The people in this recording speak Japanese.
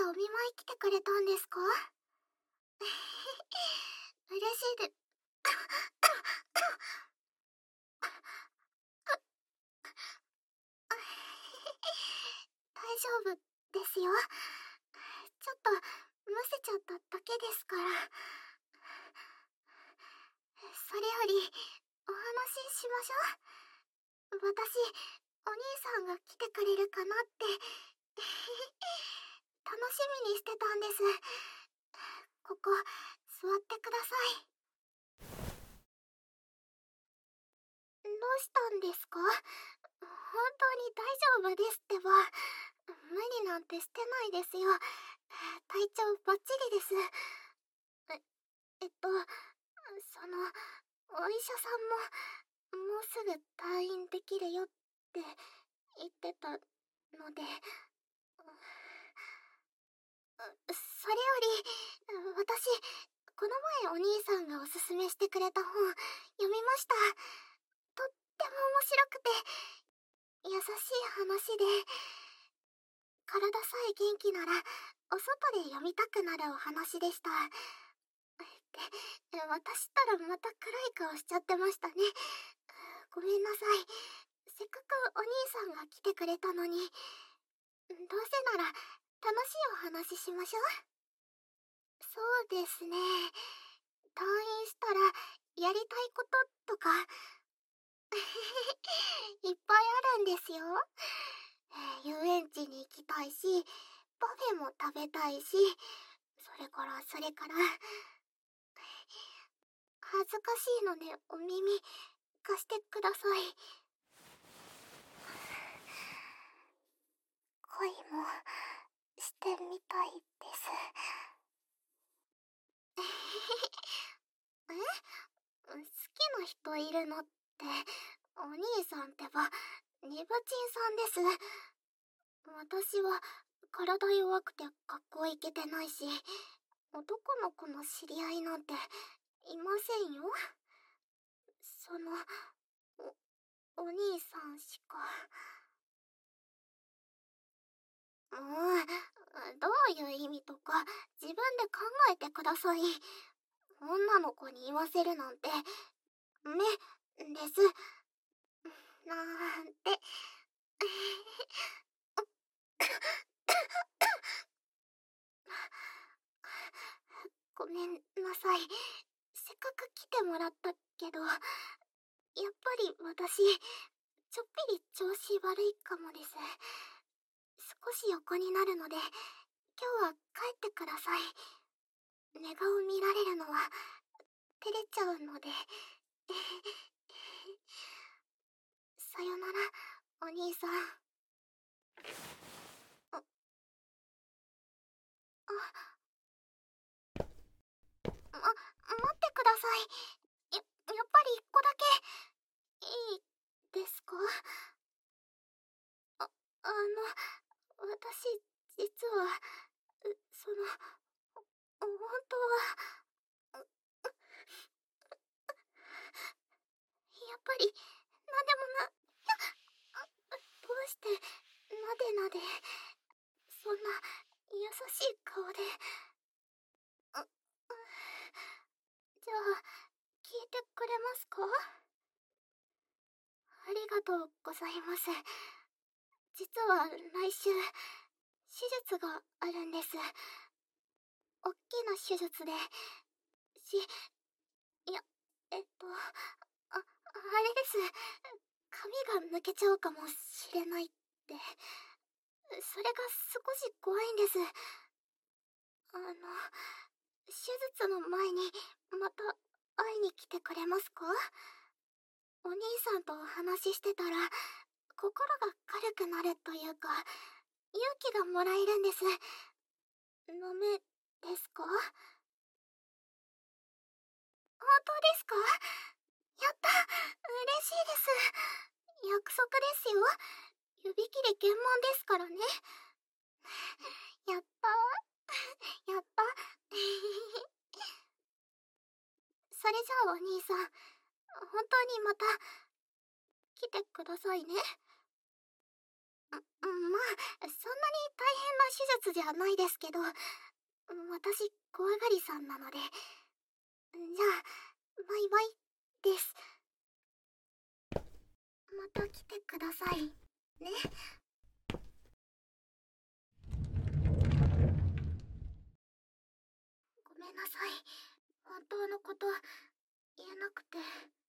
お見舞い来てくれたんですか？嬉しいで。大丈夫ですよ。ちょっとむせちゃっただけですから。それよりお話ししましょう。私、お兄さんが来てくれるかなって楽しみにしてたんです。ここ座ってください。どうしたんですか？本当に大丈夫ですってば。無理なんてしてないですよ。体調バッチリです。え、その、お医者さんも、もうすぐ退院できるよって言ってたので、それより、私、この前お兄さんがおすすめしてくれた本、読みました。とっても面白くて、優しい話で、体さえ元気なら、お外で読みたくなるお話でした。渡したらまた暗い顔しちゃってましたね。ごめんなさい。せっかくお兄さんが来てくれたのに、どうせなら楽しいお話しましょう。そうですね。退院したらやりたいこととかいっぱいあるんですよ。遊園地に行きたいし、パフェも食べたいし、それから恥ずかしいのでお耳貸してください。恋もしてみたいです。え、好きな人いるのって、お兄さんってば、ニブチンさんです。私は体弱くて学校行けてないし、男の子の知り合いなんていませんよ。その、お兄さんしか。もう、どういう意味とか自分で考えてください。女の子に言わせるなんて、です。なんて。ごめんなさい。せっかく来てもらったけど、やっぱり私、ちょっぴり調子悪いかもです。少し横になるので、今日は帰ってください。寝顔見られるのは、照れちゃうので。さよなら、お兄さん。あ、待ってください。やっぱり一個だけ、いいですか？あ、私、実は、その、本当は、やっぱり、なんでもどうして、なでなで、そんな、優しい顔で、じゃあ、聞いてくれますか？ありがとうございます。実は来週、手術があるんです。おっきな手術で、し、いや、あれです。髪が抜けちゃうかもしれないって。それが少し怖いんです。手術の前に、また会いに来てくれますか？お兄さんとお話ししてたら、心が軽くなるというか、勇気がもらえるんです。ダメですか？本当ですか？やった、嬉しいです。約束ですよ。指切り検問ですからね。やったー。やった。それじゃあお兄さん、本当にまた来てくださいね。 まあ、そんなに大変な手術じゃないですけど、私、怖がりさんなので。じゃあ、バイバイです。また来てください。ね。ごめんなさい。本当のこと言えなくて。